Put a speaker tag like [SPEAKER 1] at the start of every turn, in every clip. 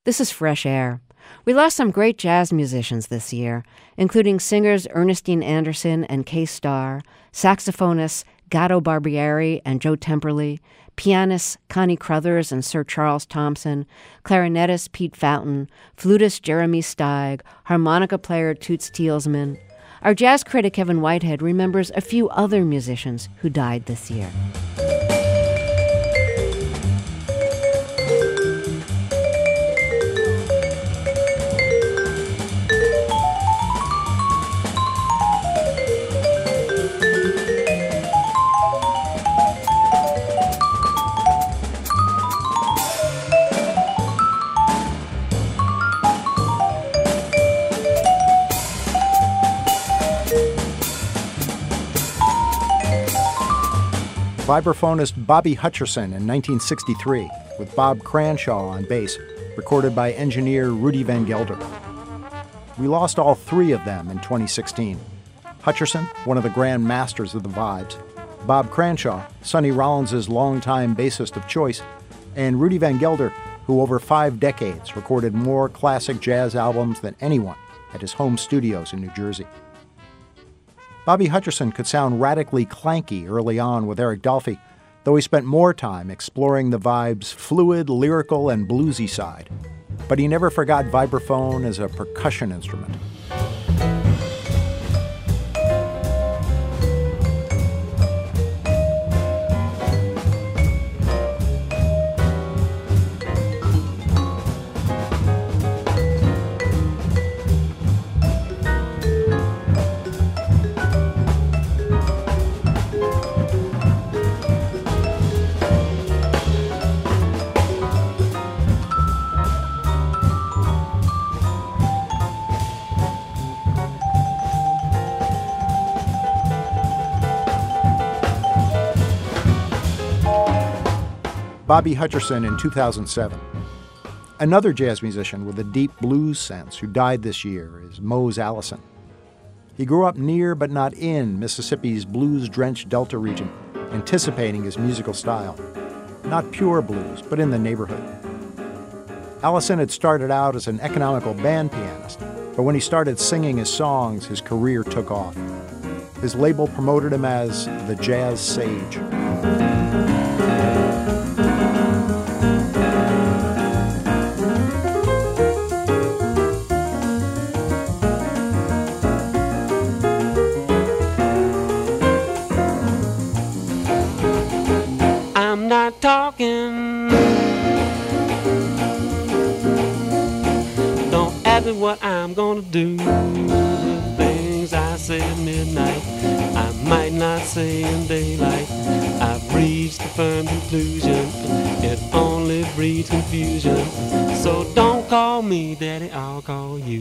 [SPEAKER 1] This is Fresh Air. We lost some great jazz musicians this year, including singers Ernestine Anderson and Kay Starr, saxophonists Gatto Barbieri and Joe Temperley, pianists Connie Crothers and Sir Charles Thompson, clarinetist Pete Fountain, flutist Jeremy Steig, harmonica player Toots Thielsman. Our jazz critic Kevin Whitehead remembers a few other musicians who died this year.
[SPEAKER 2] Vibraphonist Bobby Hutcherson in 1963, with Bob Cranshaw on bass, recorded by engineer Rudy Van Gelder. We lost all three of them in 2016. Hutcherson, one of the grand masters of the vibes, Bob Cranshaw, Sonny Rollins' longtime bassist of choice, and Rudy Van Gelder, who over 5 decades recorded more classic jazz albums than anyone at his home studios in New Jersey. Bobby Hutcherson could sound radically clanky early on with Eric Dolphy, though he spent more time exploring the vibe's fluid, lyrical, and bluesy side. But he never forgot vibraphone as a percussion instrument. Bobby Hutcherson in 2007. Another jazz musician with a deep blues sense who died this year is Mose Allison. He grew up near but not in Mississippi's blues-drenched Delta region, anticipating his musical style. Not pure blues, but in the neighborhood. Allison had started out as an economical band pianist, but when he started singing his songs, his career took off. His label promoted him as the Jazz Sage.
[SPEAKER 3] Talking. Don't ask me what I'm gonna do. The things I say at midnight, I might not say in daylight. I've reached a firm conclusion, it only breeds confusion. So don't call me daddy, I'll call you.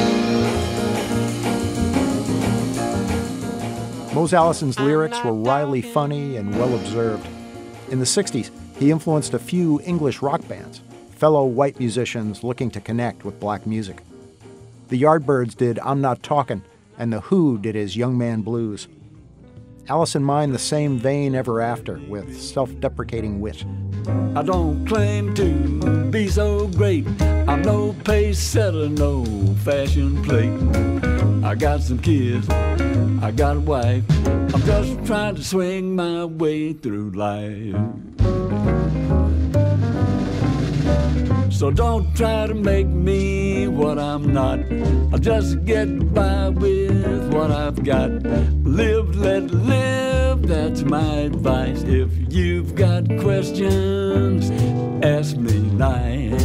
[SPEAKER 2] Mose Allison's lyrics were wryly funny and well-observed. In the 60s, he influenced a few English rock bands, fellow white musicians looking to connect with black music. The Yardbirds did I'm Not Talkin', and The Who did his Young Man Blues. Allison mined the same vein ever after, with self-deprecating wit.
[SPEAKER 4] I don't claim to be so great. I'm no pace setter, no fashion plate. I got some kids, I got a wife. I'm just trying to swing my way through life. So don't try to make me what I'm not. I'll just get by with what I've got. Live, let live, that's my advice. If you've got questions, ask me nice.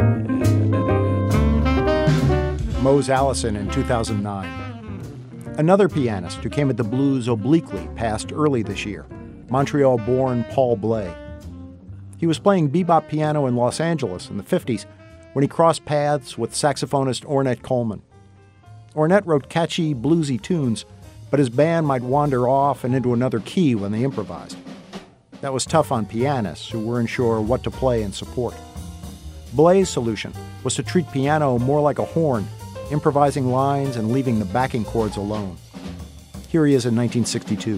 [SPEAKER 2] Mose Allison in 2009. Another pianist who came at the blues obliquely passed early this year, Montreal-born Paul Bley. He was playing bebop piano in Los Angeles in the 50s when he crossed paths with saxophonist Ornette Coleman. Ornette wrote catchy, bluesy tunes, but his band might wander off and into another key when they improvised. That was tough on pianists who weren't sure what to play and support. Bley's solution was to treat piano more like a horn, improvising lines and leaving the backing chords alone. Here he is in 1962.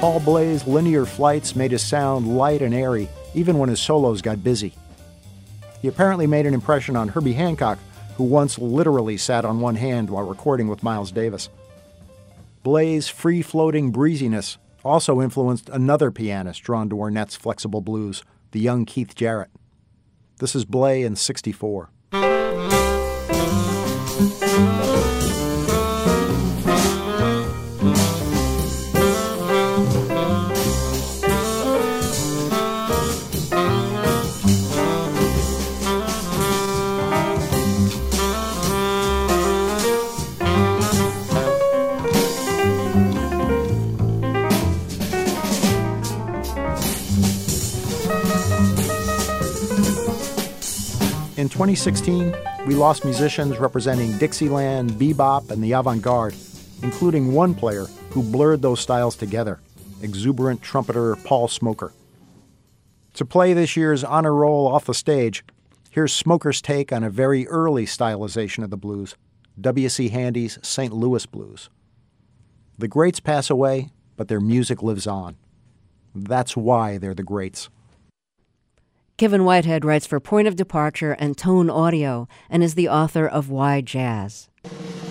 [SPEAKER 2] Paul Bley's linear flights made his sound light and airy, even when his solos got busy. He apparently made an impression on Herbie Hancock, who once literally sat on one hand while recording with Miles Davis. Bley's free-floating breeziness also influenced another pianist drawn to Ornette's flexible blues, the young Keith Jarrett. This is Bley in '64. In 2016, we lost musicians representing Dixieland, bebop, and the avant-garde, including one player who blurred those styles together, exuberant trumpeter Paul Smoker. To play this year's honor roll off the stage, here's Smoker's take on a very early stylization of the blues, W.C. Handy's St. Louis Blues. The greats pass away, but their music lives on. That's why they're the greats.
[SPEAKER 1] Kevin Whitehead writes for Point of Departure and Tone Audio and is the author of Why Jazz.